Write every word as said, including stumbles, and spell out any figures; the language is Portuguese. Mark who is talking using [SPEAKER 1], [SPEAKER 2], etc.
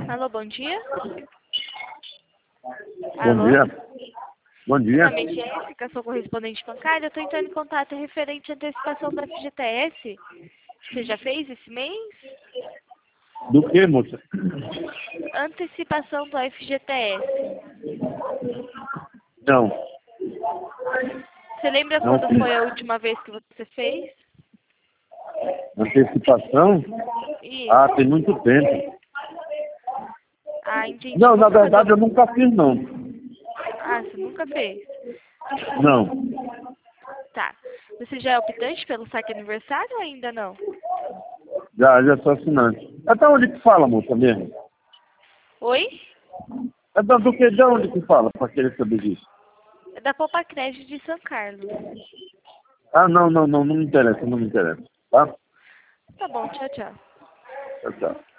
[SPEAKER 1] Alô, bom dia.
[SPEAKER 2] Bom
[SPEAKER 1] Alô?
[SPEAKER 2] dia. Bom dia.
[SPEAKER 1] Novamente é esse, que eu sou correspondente bancária. Eu estou entrando em contato referente à antecipação do F G T S. Você já fez esse mês?
[SPEAKER 2] Do que, moça?
[SPEAKER 1] Antecipação do F G T S.
[SPEAKER 2] Não.
[SPEAKER 1] Você lembra
[SPEAKER 2] Não
[SPEAKER 1] quando
[SPEAKER 2] fiz.
[SPEAKER 1] foi a última vez que você fez?
[SPEAKER 2] Antecipação?
[SPEAKER 1] Isso.
[SPEAKER 2] Ah, tem muito tempo.
[SPEAKER 1] Ah, entendi.
[SPEAKER 2] Não, na
[SPEAKER 1] Vamos fazer
[SPEAKER 2] verdade eu
[SPEAKER 1] um...
[SPEAKER 2] nunca fiz, não.
[SPEAKER 1] Ah, você nunca fez?
[SPEAKER 2] Não.
[SPEAKER 1] Tá. Você já é optante pelo saque aniversário ou ainda não?
[SPEAKER 2] Já, já sou assinante. Até onde que fala, moça, mesmo?
[SPEAKER 1] Oi?
[SPEAKER 2] É da- do que, de onde que fala, para querer saber disso?
[SPEAKER 1] É da Poupa Crédito de São Carlos.
[SPEAKER 2] Ah, não, não, não, não me interessa, não me interessa. Tá?
[SPEAKER 1] Tá bom, tchau, tchau.
[SPEAKER 2] Tchau, tchau.